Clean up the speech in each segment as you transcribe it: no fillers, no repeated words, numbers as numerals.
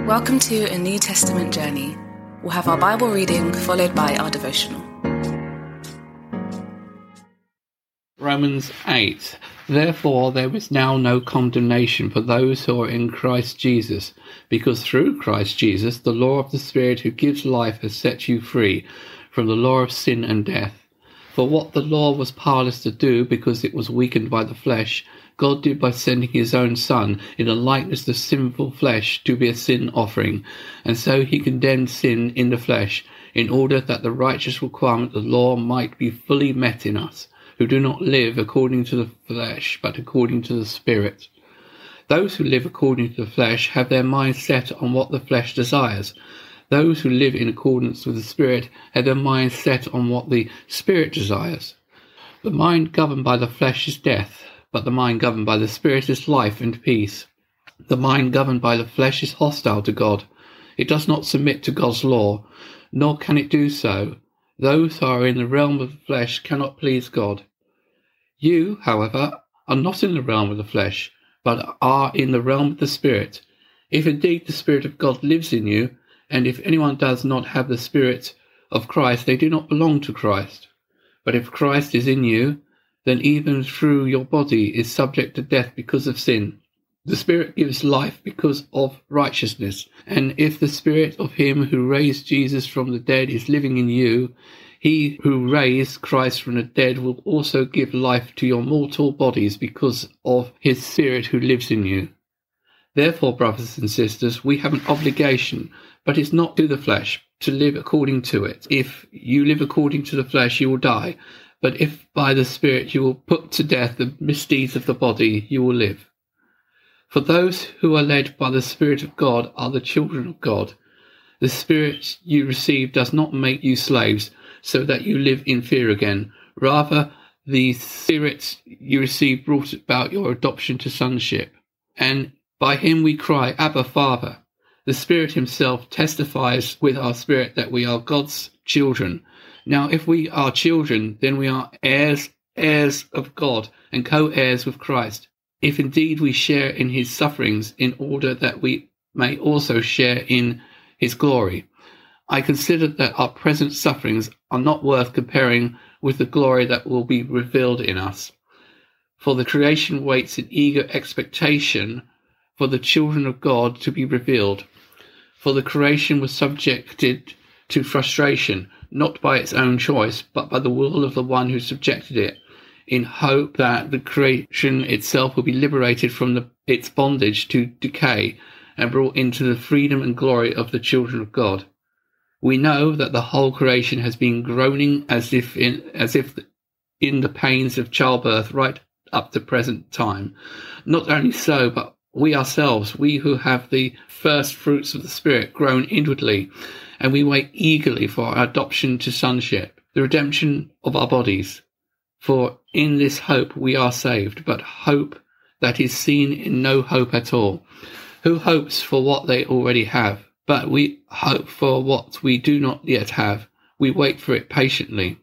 Welcome to a New Testament journey. We'll have our Bible reading followed by our devotional. Romans 8. Therefore there is now no condemnation for those who are in Christ Jesus, because through Christ Jesus the law of the Spirit who gives life has set you free from the law of sin and death. For what the law was powerless to do because it was weakened by the flesh, God did by sending his own Son in the likeness of sinful flesh to be a sin offering, and so he condemned sin in the flesh, in order that the righteous requirement of the law might be fully met in us, who do not live according to the flesh, but according to the Spirit. Those who live according to the flesh have their mind set on what the flesh desires. Those who live in accordance with the Spirit have their mind set on what the Spirit desires. The mind governed by the flesh is death, but the mind governed by the Spirit is life and peace. The mind governed by the flesh is hostile to God. It does not submit to God's law, nor can it do so. Those who are in the realm of the flesh cannot please God. You, however, are not in the realm of the flesh, but are in the realm of the Spirit. If indeed the Spirit of God lives in you, and if anyone does not have the Spirit of Christ, they do not belong to Christ. But if Christ is in you, then even through your body is subject to death because of sin. The Spirit gives life because of righteousness. And if the Spirit of him who raised Jesus from the dead is living in you, he who raised Christ from the dead will also give life to your mortal bodies because of his Spirit who lives in you. Therefore, brothers and sisters, we have an obligation, but it's not to the flesh, to live according to it. If you live according to the flesh, you will die. But if by the Spirit you will put to death the misdeeds of the body, you will live. For those who are led by the Spirit of God are the children of God. The Spirit you receive does not make you slaves, so that you live in fear again. Rather, the Spirit you receive brought about your adoption to sonship. And by him we cry, Abba, Father. The Spirit himself testifies with our spirit that we are God's children. Now, if we are children, then we are heirs of God, and co-heirs with Christ, if indeed we share in his sufferings, in order that we may also share in his glory. I consider that our present sufferings are not worth comparing with the glory that will be revealed in us. For the creation waits in eager expectation for the children of God to be revealed. For the creation was subjected to frustration, not by its own choice, but by the will of the one who subjected it, in hope that the creation itself will be liberated from its bondage to decay and brought into the freedom and glory of the children of God. We know that the whole creation has been groaning as if in the pains of childbirth right up to present time. Not only so, but we ourselves, we who have the first fruits of the Spirit, groan inwardly, and we wait eagerly for our adoption to sonship, the redemption of our bodies. For in this hope we are saved, but hope that is seen in no hope at all. Who hopes for what they already have? But we hope for what we do not yet have. We wait for it patiently.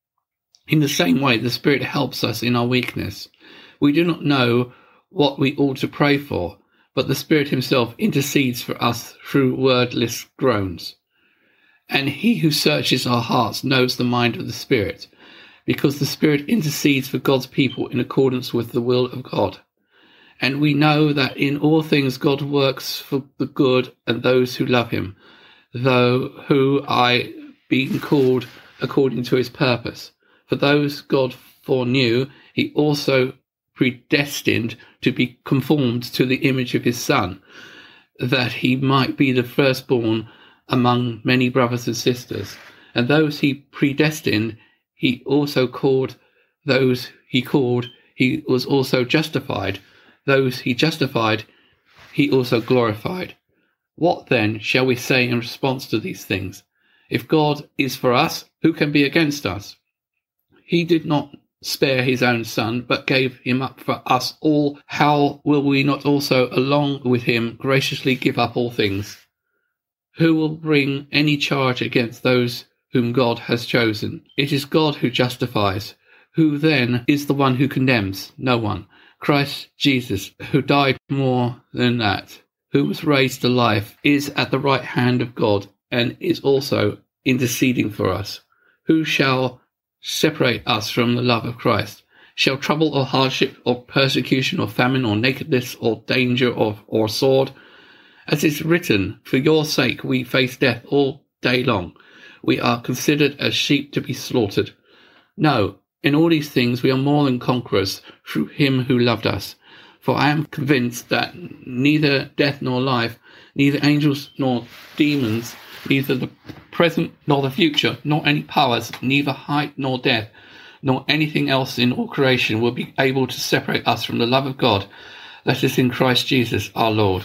In the same way, the Spirit helps us in our weakness. We do not know what we ought to pray for, but the Spirit himself intercedes for us through wordless groans. And he who searches our hearts knows the mind of the Spirit, because the Spirit intercedes for God's people in accordance with the will of God. And we know that in all things God works for the good and those who love him, who are being called according to his purpose. For those God foreknew, he also predestined to be conformed to the image of his Son, that he might be the firstborn among many brothers and sisters. And those he predestined, he also called. Those he called, he was also justified. Those he justified, he also glorified. What then shall we say in response to these things? If God is for us, who can be against us? He did not spare his own Son, but gave him up for us all. How will we not also, along with him, graciously give up all things? Who will bring any charge against those whom God has chosen? It is God who justifies. Who then is the one who condemns? No one. Christ Jesus, who died more than that, who was raised to life, is at the right hand of God and is also interceding for us. Who shall separate us from the love of Christ? Shall trouble or hardship or persecution or famine or nakedness or danger or sword? As is written, for your sake we face death all day long. We are considered as sheep to be slaughtered. No, in all these things we are more than conquerors through him who loved us. For I am convinced that neither death nor life, neither angels nor demons, neither the present nor the future, nor any powers, neither height nor depth, nor anything else in all creation will be able to separate us from the love of God that is in Christ Jesus our Lord.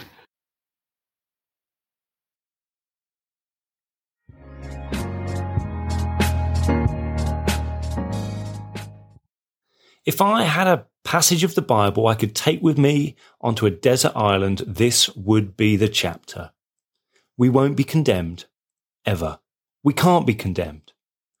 If I had a passage of the Bible I could take with me onto a desert island, this would be the chapter. We won't be condemned, ever. We can't be condemned.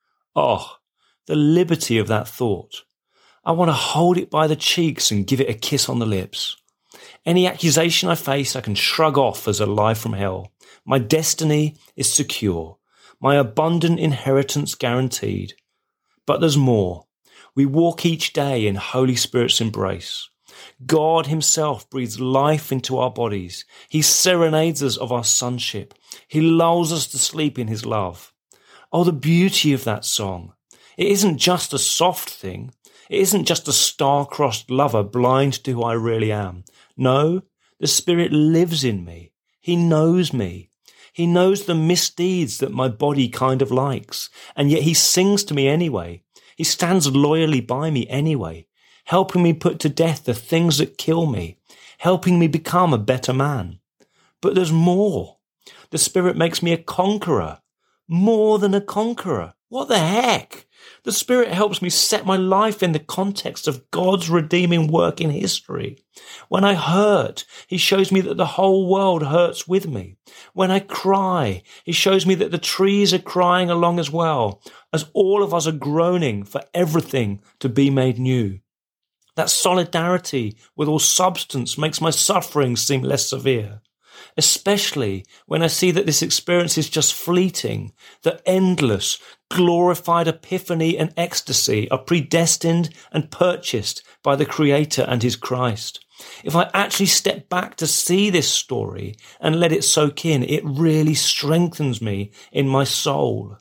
Oh, the liberty of that thought. I want to hold it by the cheeks and give it a kiss on the lips. Any accusation I face, I can shrug off as a lie from hell. My destiny is secure. My abundant inheritance guaranteed. But there's more. We walk each day in Holy Spirit's embrace. God himself breathes life into our bodies. He serenades us of our sonship. He lulls us to sleep in his love. Oh, the beauty of that song. It isn't just a soft thing. It isn't just a star-crossed lover blind to who I really am. No, the Spirit lives in me. He knows me. He knows the misdeeds that my body kind of likes, and yet he sings to me anyway. He stands loyally by me anyway, helping me put to death the things that kill me, helping me become a better man. But there's more. The Spirit makes me a conqueror, more than a conqueror. What the heck? The Spirit helps me set my life in the context of God's redeeming work in history. When I hurt, he shows me that the whole world hurts with me. When I cry, he shows me that the trees are crying along as well, as all of us are groaning for everything to be made new. That solidarity with all substance makes my suffering seem less severe. Especially when I see that this experience is just fleeting, that endless, glorified epiphany and ecstasy are predestined and purchased by the Creator and his Christ. If I actually step back to see this story and let it soak in, it really strengthens me in my soul.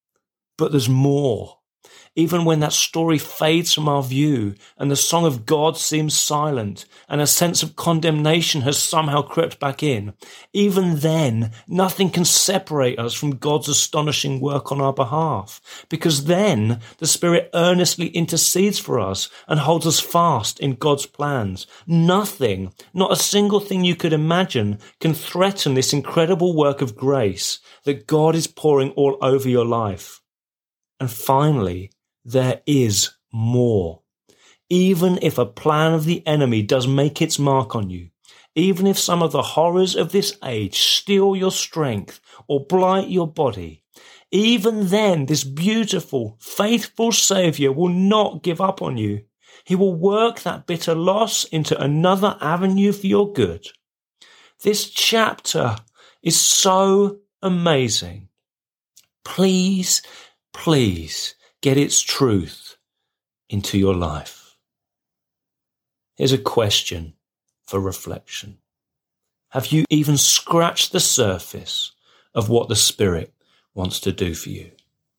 But there's more. Even when that story fades from our view and the song of God seems silent and a sense of condemnation has somehow crept back in, even then, nothing can separate us from God's astonishing work on our behalf, because then the Spirit earnestly intercedes for us and holds us fast in God's plans. Nothing, not a single thing you could imagine, can threaten this incredible work of grace that God is pouring all over your life. And finally, there is more. Even if a plan of the enemy does make its mark on you, even if some of the horrors of this age steal your strength or blight your body, even then this beautiful, faithful Saviour will not give up on you. He will work that bitter loss into another avenue for your good. This chapter is so amazing. Please, please, get its truth into your life. Here's a question for reflection. Have you even scratched the surface of what the Spirit wants to do for you?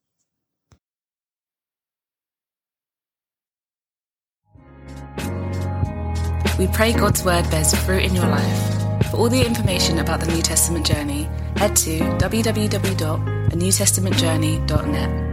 We pray God's word bears fruit in your life. For all the information about the New Testament journey, head to www.anewtestamentjourney.net.